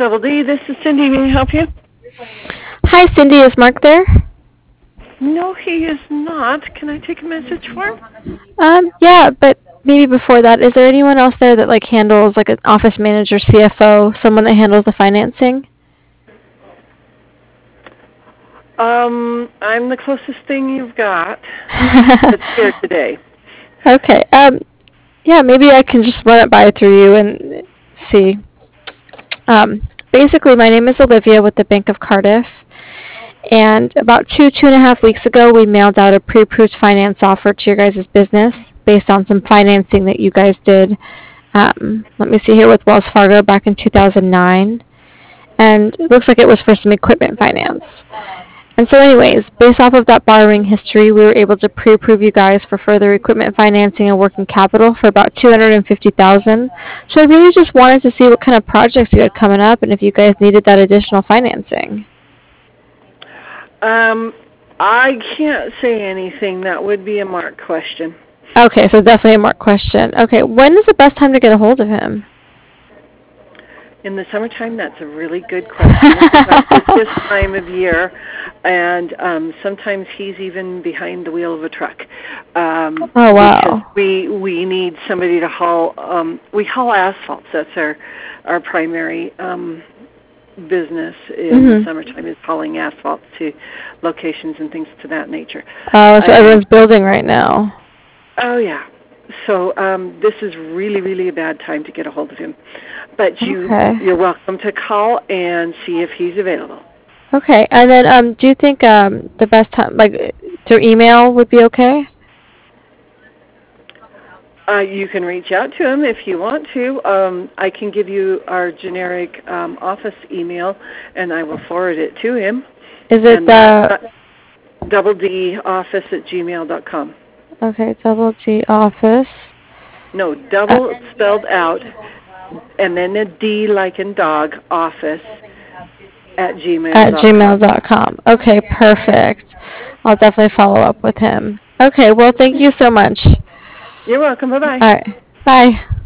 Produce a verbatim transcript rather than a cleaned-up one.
Double D, this is Cindy. May I help you? Hi, Cindy. Is Mark there? No, he is not. Can I take a message for him? Um, yeah, but maybe before that, is there anyone else there that like handles like an office manager, C F O, someone that handles the financing? Um, I'm the closest thing you've got that's here today. Okay. Um, yeah, maybe I can just run it by through you and see. Um, basically, my name is Olivia with the Bank of Cardiff. And about two, two and a half weeks ago, we mailed out a pre-approved finance offer to your guys' business based on some financing that you guys did. Um, let me see here with Wells Fargo back in two thousand nine. And it looks like it was for some equipment finance. And so anyways, based off of that borrowing history, we were able to pre-approve you guys for further equipment financing and working capital for about two hundred fifty thousand dollars. So I really just wanted to see what kind of projects you had coming up and if you guys needed that additional financing. Um, I can't say anything. That would be a Mark question. Okay, so definitely a Mark question. Okay, when is the best time to get a hold of him? In the summertime, that's a really good question. It's this time of year, and um, sometimes he's even behind the wheel of a truck. Um, oh, wow. Because we, we need somebody to haul, um, we haul asphalt. That's our, our primary um, business in mm-hmm. the summertime is hauling asphalt to locations and things to that nature. Oh, so um, everyone's building right now. Oh, yeah. So um, this is really, really a bad time to get a hold of him. But you, okay. you're welcome to call and see if he's available. Okay. And then um, do you think um, the best time, like through email would be okay? Uh, you can reach out to him if you want to. Um, I can give you our generic um, office email, and I will forward it to him. Is it the... Uh, double D office at gmail dot com. Okay, double G office. No, double uh, spelled out, and then a D like in dog, office at gmail dot com. At gmail dot com. Okay, perfect. I'll definitely follow up with him. Okay, well, thank you so much. You're welcome. Bye-bye. All right. Bye.